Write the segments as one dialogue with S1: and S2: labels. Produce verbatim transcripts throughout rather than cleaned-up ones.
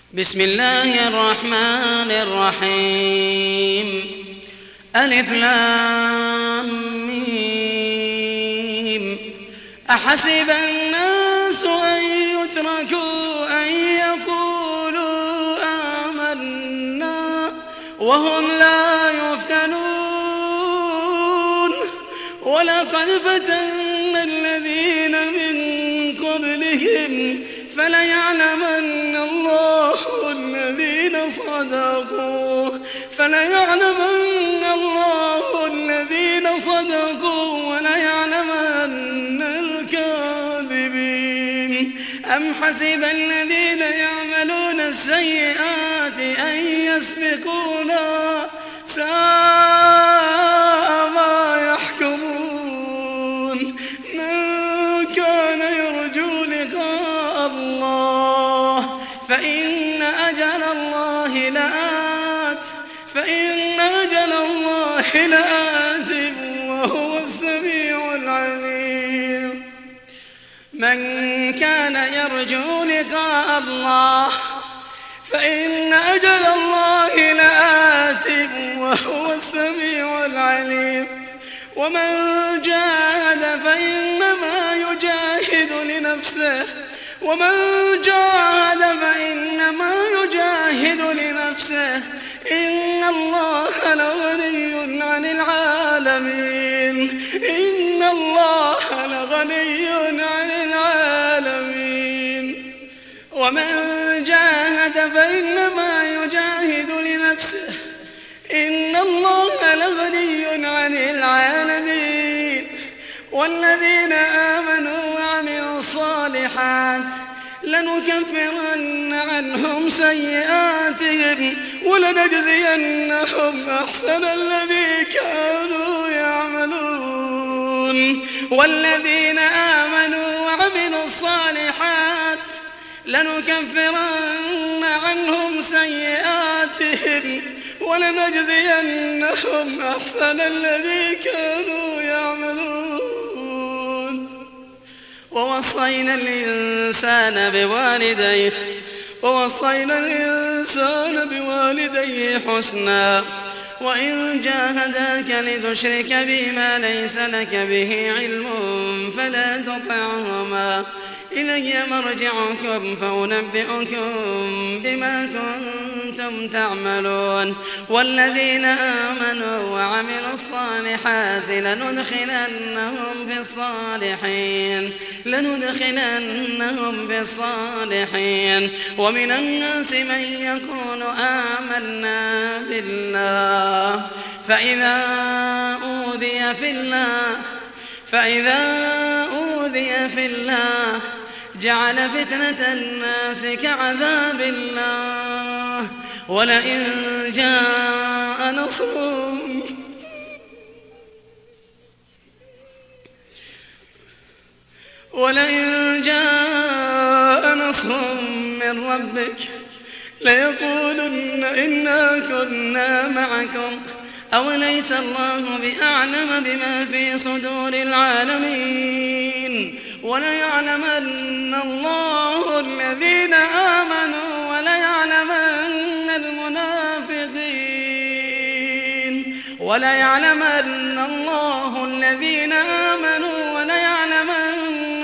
S1: بسم الله الرحمن الرحيم. ألف لام ميم. أحسب الناس أن يتركوا أن يقولوا آمنا وهم لا يفتنون ولقد فتنا الذين من قبلهم فليعلمن الله الذين صدقوا فليعلمن الله الذين صدقوا وليعلمن الكاذبين. أم حسب الذين يعملون السيئات أن يسبقونا ساء ما يحكمون. من كان يرجو لقاء الله فإن أجل الله لآت فإن أجل الله لآت وهو السميع العليم. من كان يرجو لقاء الله فإن أجل الله لآت وهو السميع العليم. ومن جاهد فإنما يجاهد لنفسه ومن جاهد فإنما يجاهد لنفسه إن الله لغني عن العالمين إن الله لغني عن العالمين. ومن جاهد فإنما يجاهد لنفسه إن الله لغني عن العالمين. والذين آمنوا وعملوا الصالحات لنكفرن عنهم سيئاتهم ولنجزينهم أحسن الذي كانوا يعملون. والذين آمنوا وعملوا الصالحات لنكفرن عنهم سيئاتهم ولنجزينهم أحسن الذي كانوا يعملون. ووصينا الإنسان بوالديه ووصينا الإنسان بوالديه حسنا وإن جاهداك لتشرك بي ما ليس لك به علم فلا تطعهما إلي مرجعكم فأنبئكم بما كنتم تعملون. والذين آمنوا وعملوا الصالحات لندخلنهم في الصالحين لندخلنهم في الصالحين. ومن الناس من يقول آمنا بالله فإذا أوذي في الله فإذا أوذي في الله جعل فتنة الناس كعذاب الله ولئن جاء نصر ولئن جاء نصر من ربك ليقولن إنا كنا معكم أوليس الله بأعلم بما في صدور العالمين. وليعلمن الله الذين آمنوا وليعلمن المنافقين وليعلمن الله الذين آمنوا وليعلمن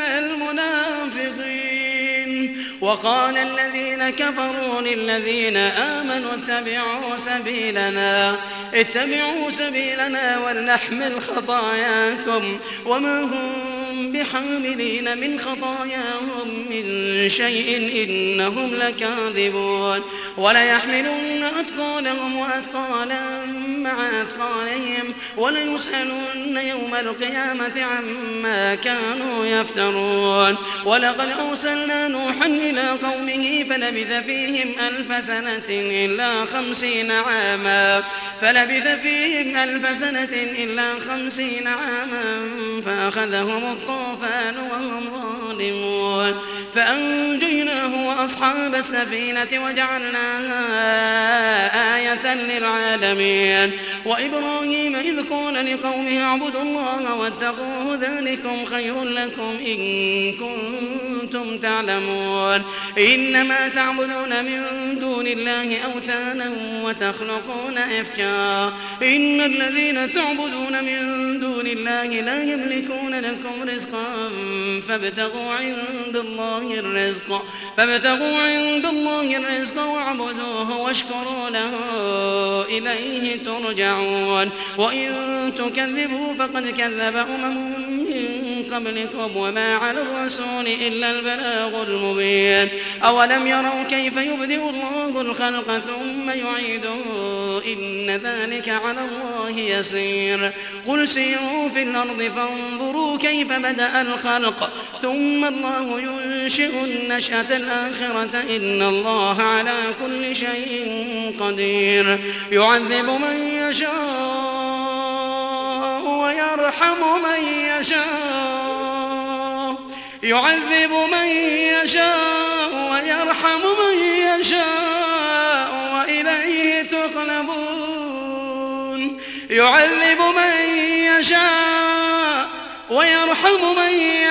S1: المنافقين. وقال الذين كفروا للذين آمنوا اتبعوا سبيلنا اتبعوا سبيلنا ولنحمل خطاياكم وما هم بحاملين من خطاياهم من شيء إنهم لكاذبون. وليحملن أثقالهم وأثقالا مع أثقالهم وليسألن يوم القيامة عما كانوا يفترون. ولقد أرسلنا نوحا إلى قومه فلبث فيهم ألف سنة إلا خمسين عاما فلبث فيهم ألف سنة إلا خمسين عاما فأخذهم الطوفان وهم ظالمون. فأنجيناه وأصحاب السفينة وجعلناها آية للعالمين. وإبراهيم إذ قال لقومه اعبدوا الله واتقوه ذلكم خير لكم إن كنتم تعلمون. إنما تعبدون من دون الله أوثانا وتخلقون إفكا إن الذين تعبدون من دون الله لا يملكون لكم رزقا فابتغوا عند الله الرزق فابتغوا عند الله الرزق واعبدوه واشكروا له إليه ترجعون. وإن تكذبوا فقد كذب أمم من قبلكم وما على الرسول إلا البلاغ المبين. أولم يروا كيف يبدئ الله الخلق ثم يعيده إن ذلك على الله يسير. قل سيروا في الأرض فانظروا كيف بدأ الخلق ثم الله ينشئ النشأة الآخرة إن الله على كل شيء قدير. يعذب من يشاء ويرحم من يشاء يعذب من يشاء ويرحم من يشاء وإليه تقلبون. يعذب من يشاء ويرحم من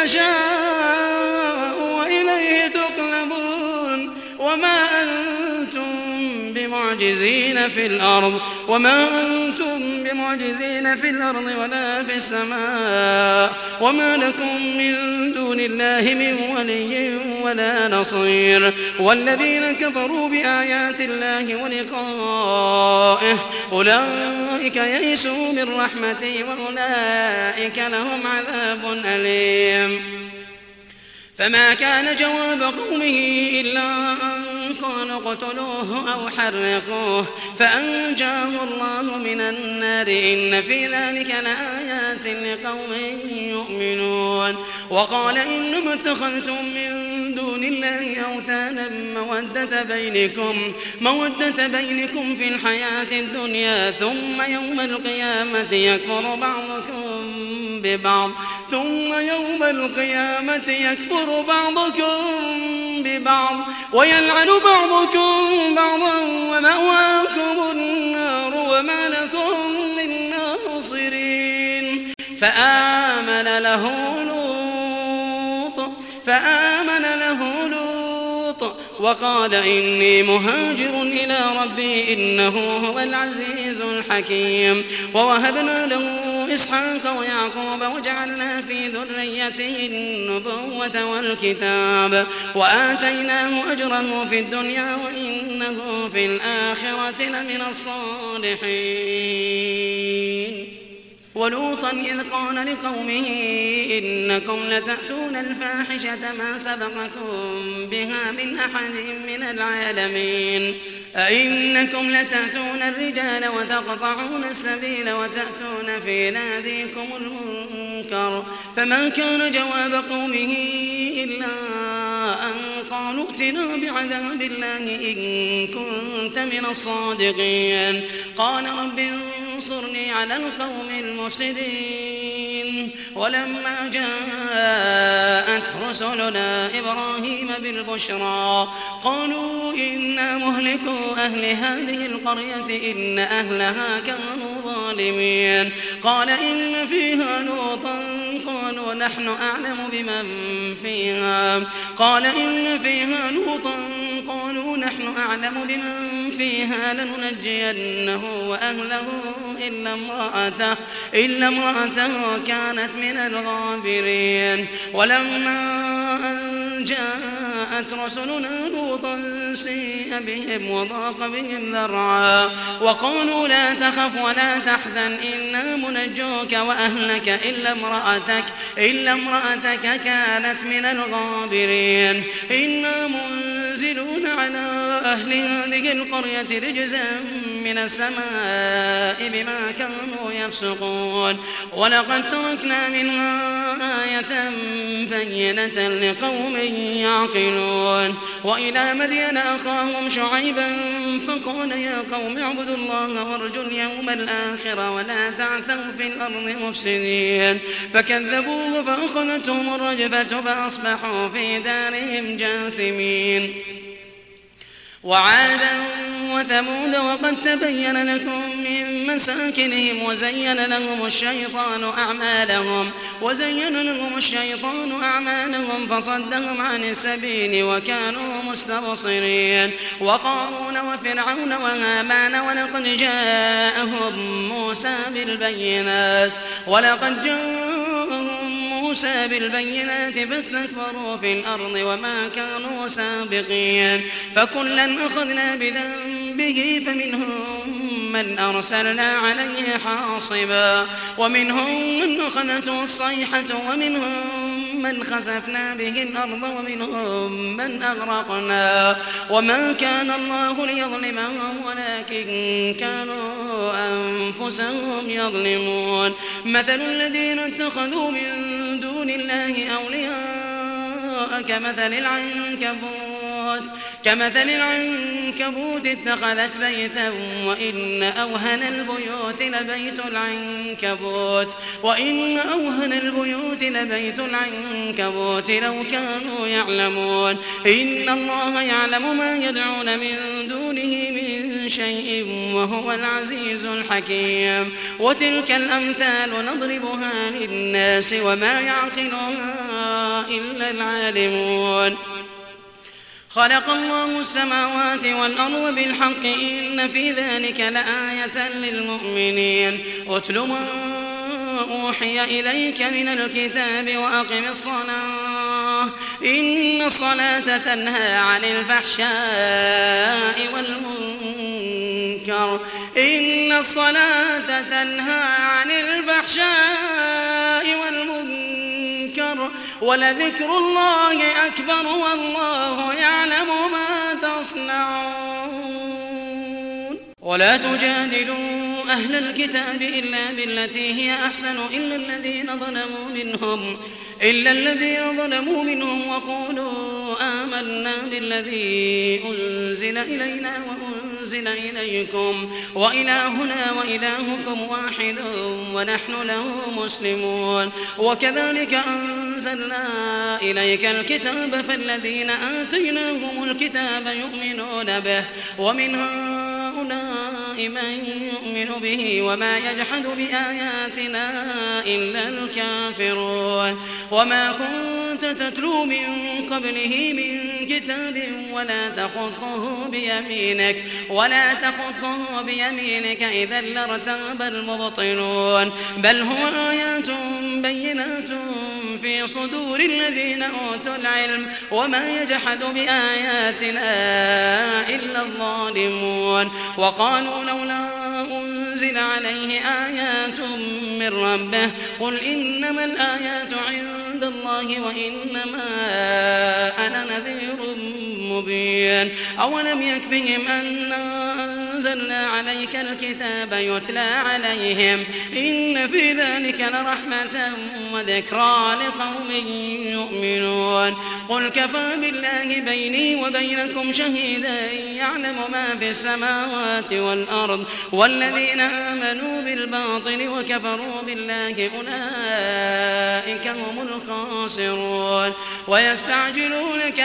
S1: يشاء وإليه تقلبون. وما أنتم بمعجزين في الأرض وما أنتم بمعجزين في الأرض ولا في السماء وما لكم من دون الله من ولي ولا نصير. والذين كفروا بآيات الله ولقائه أولئك يئسوا من رحمتي وأولئك لهم عذاب أليم. فما كان جواب قومه إلا أن قالوا اقتلوه أو حرقوه فأنجاه الله من النار إن في ذلك لآيات لقوم يؤمنون. وقال إنما اتخذتم من دون الله أوثانا مودة بينكم, مودة بينكم في الحياة الدنيا ثم يوم القيامة يكفر بعضكم ببعض ثم يوم القيامة يكفر بعضكم ببعض ويلعن بعضكم بعضا ومأواكم النار وما لكم من ناصرين. فآمن له لوط فآمن له لوط وقال إني مهاجر إلى ربي إنه هو العزيز الحكيم. ووهبنا له إسحاق ويعقوب وجعلنا في ذريته النبوة والكتاب وآتيناه أجره في الدنيا وإنه في الآخرة لمن الصالحين. ولوطا إذ قال لقومه إنكم لتأتون الفاحشة ما سبقكم بها من أحد من العالمين. أئنكم لتأتون الرجال وتقطعون السبيل وتأتون في ناديكم المنكر. فما كان جواب قومه إلا أن قالوا ائتنا بعذاب الله إن كنت من الصادقين. قال رب انصرني على القوم المفسدين. ولما جاءت رسلنا إبراهيم بالبشرى قالوا إنا مهلكو أهل هذه القرية إن أهلها كانوا ظالمين. قال إن فيها لوطا قالوا نحن أعلم بمن فيها قال إن فيها لوطا قالوا نحن أعلم بمن فيها لننجينه وأهله إلا امرأته, إلا امرأته كانت من الغابرين. ولما أن جاءت رسلنا لوطا سيء بهم وضاق بهم ذرعا وقالوا لا تخف ولا تحزن إنا منجوك وأهلك إلا امرأتك, إلا امرأتك كانت من الغابرين. إنا منزلون على أهل هذه القرية رجزا من السماء بما كانوا يفسقون ولقد تركنا منها آية بينة لقوم يعقلون وإلى مدين أخاهم شعيبا فقال يا قوم اعبدوا الله وارجوا اليوم الآخر ولا تعثوا في الأرض مفسدين فكذبوه فأخذتهم الرجفة فأصبحوا في دارهم جاثمين وعادا وثمود وقد تبين لكم من مساكنهم وزين لهم الشيطان أعمالهم وزين لهم الشيطان أعمالهم فصدهم عن السبيل وكانوا مستبصرين وقارون وفرعون وهامان ولقد جاءهم موسى بالبينات ولقد جاءهم موسى بالبينات فاستكبروا في الأرض وما كانوا سابقين فكلا أخذنا بذنبه فمنهم من أرسلنا عليه حاصبا ومنهم من أخذته الصيحة ومنهم من خسفنا به الأرض ومنهم من أغرقنا وما كان الله ليظلمهم ولكن كانوا أنفسهم يظلمون مثل الذين اتخذوا من دون الله أولياء كمثل العنكبوت كمثل العنكبوت اتخذت بيتا وإن أوهن البيوت لبيت العنكبوت وإن أوهن البيوت لبيت العنكبوت لو كانوا يعلمون إن الله يعلم ما يدعون من دونه من شيء وهو العزيز الحكيم وتلك الأمثال نضربها للناس وما يعقلها إلا العالمون خلق الله السماوات والأرض بالحق إن في ذلك لآية للمؤمنين أتل ما أوحي إليك من الكتاب وأقم الصلاة إن الصلاة تنهى عن الفحشاء والمنكر إن الصلاة تنهى عن الفحشاء والمنكر ولذكر الله أكبر والله يعلم ما تصنعون ولا تجادلوا أهل الكتاب إلا بالتي هي أحسن إلا الذين ظلموا منهم إلا الذين ظلموا منهم وقولوا آمنا بالذي أنزل إلينا وأنزل إليكم وإلهنا وإلهكم واحد ونحن له مسلمون وكذلك أنزلنا إليك الكتاب فالذين آتيناهم الكتاب يؤمنون به ومن هؤلاء من يؤمن به وما يجحد بآياتنا إلا الكافرون وما كنت تتلو من قبله من كتاب ولا تخطه بيمينك ولا تخطه بيمينك إذا لارتاب المبطلون بل هو آيات بينات في صدور الذين أوتوا العلم وما يجحد بآياتنا إلا الظالمون وقالوا لولا أنزل عليه آيات من ربه قل إنما الآيات عند الله وإنما أنا نذير مبين أولم يكفهم أنا أنزلنا عليك الكتاب يتلى عليهم إن في ذلك لرحمة وذكرى لقوم يؤمنون قل كفى بالله بيني وبينكم شهيدا يعلم ما في السماوات والأرض والذين آمنوا بالباطل وكفروا بالله أولئك هم الخاسرون ويستعجلونك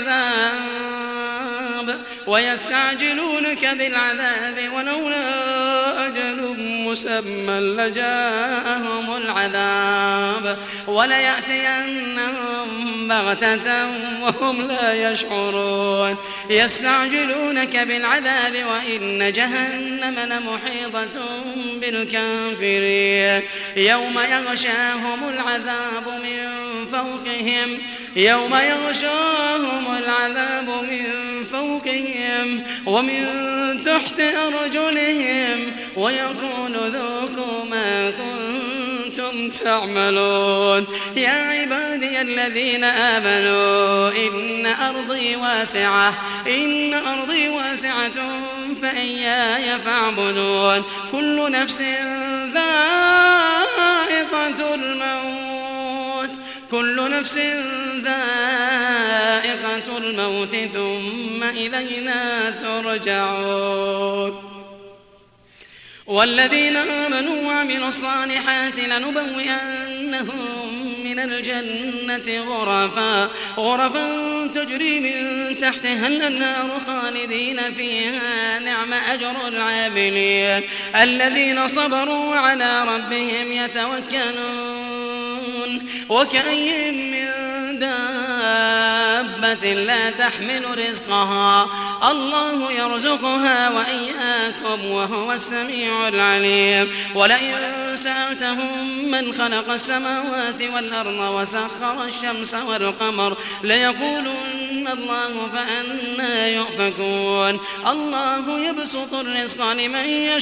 S1: بالعذاب ويستعجلونك بالعذاب ولولا أجل مسمى لجاءهم العذاب وليأتينهم بغتة وهم لا يشعرون يستعجلونك بالعذاب وإن جهنم لمحيطة بالكافرين يوم يغشاهم العذاب من فوقهم يوم يغشاهم العذاب من فوقهم ومن تحت أرجلهم ويقول ذوقوا ما كنتم كنتم تعملون. يا عبادي الذين آمنوا إن أرضي واسعة إن أرضي واسعة فإياي فاعبدون. كل نفس ذائقة الموت كل نفس ذائقة الموت ثم إلينا ترجعون. والذين آمنوا وعملوا الصالحات لنبوئنهم من الجنة غرفا غرفا تجري من تحتها الأنهار خالدين فيها نعم أجر العاملين الذين صبروا على ربهم يتوكلون. وكأي من دابة لا تحمل رزقها الله يرزقها وإياكم وهو السميع العليم. ولئن سألتهم من خلق السماوات والأرض وسخر الشمس والقمر ليقولن الله فأنى يؤفكون. الله يبسط الرزق لمن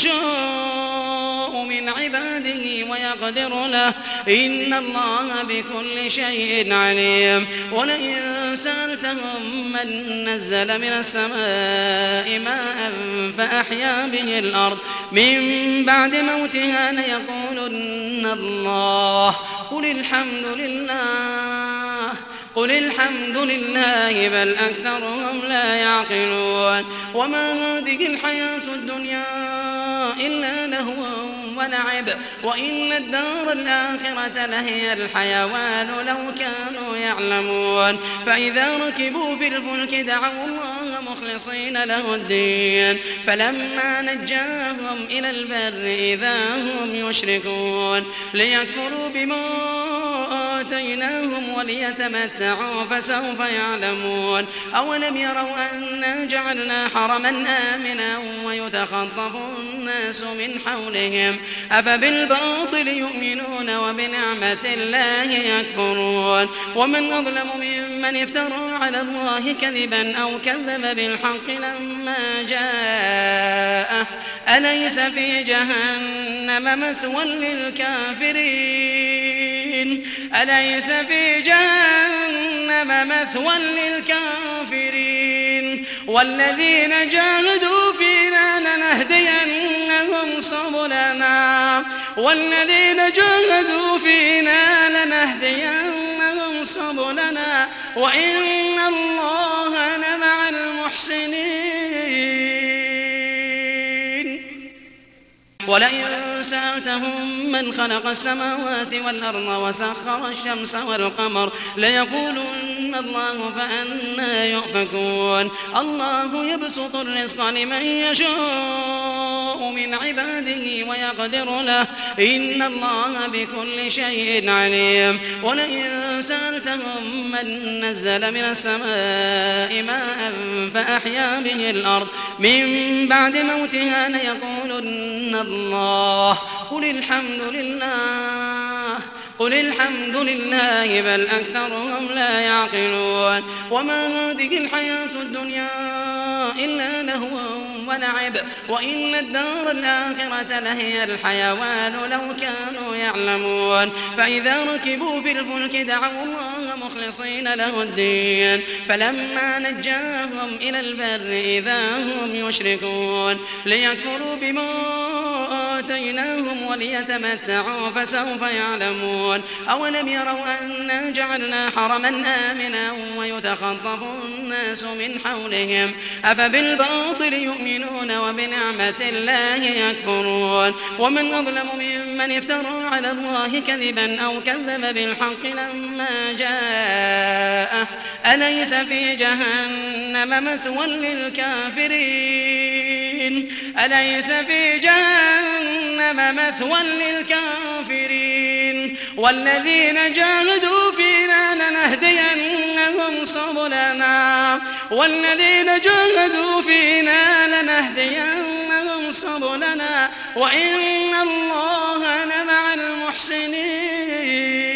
S1: يشاء من عباده ويقدر له إن الله بكل شيء عليم. ولئن سألتهم من نزل من السماء ماء فأحيا به الأرض من بعد موتها ليقولن الله قل الحمد لله قل الحمد لله بل أكثرهم لا يعقلون. وما هذه الحياة الدنيا إلا لهو ولعب وإن الدار الآخرة لهي الحيوان لو كانوا يعلمون. فإذا ركبوا في الفلك دعوا الله مخلصين له الدين فلما نجاهم إلى البر إذا هم يشركون. ليكفروا بما آتيناهم وليتمتعوا فسوف يعلمون. أولم يروا أنا جعلنا حرما آمنا ويتخطف الناس من حولهم أفبالباطل يؤمنون وبنعمة الله يكفرون. ومن أظلم ممن افترى على الله كذبا أو كذب بالحق لما جاءه أليس في جهنم مثوى للكافرين أليس في جهنم مثوى للكافرين. والذين جاهدوا فينا لنهدينهم سبلنا والذين جاهدوا فينا لنهدينهم سبلنا وإن الله لمع المحسنين. ولئن سألتهم من خلق السماوات والأرض وسخر الشمس والقمر ليقولن الله فأنى يؤفكون. الله يبسط الرزق لمن يشاء من عباده ويقدر له إن الله بكل شيء عليم. ولئن سألتهم من نزل من السماء ماء فأحيا به الأرض من بعد موتها ليقولن الله قل الحمد لله قل الحمد لله بل أكثرهم لا يعقلون. وما هذه الحياة الدنيا إلا لهو ولعب وإن الدار الآخرة لهي الحيوان لو كانوا يعلمون. فإذا ركبوا في الفلك دعوا الله مخلصين له الدين فلما نجاهم إلى البر إذا هم يشركون. ليكفروا بما آتيناهم وليتمتعوا فسوف يعلمون. أولم يروا أنا جعلنا حرما آمنا ويتخطف الناس من حولهم أفبالباطل يؤمنون وبنعمة الله يكفرون. ومن أظلم ممن افترى على الله كذبا أو كذب بالحق لما جاءه أليس في جهنم مثوى للكافرين أليس في جهنم مثوى للكافرين. والذين جاهدوا فينا لنهدينهم سبلنا والذين جاهدوا فينا لنهدينهم سبلنا وإن الله لمع المحسنين.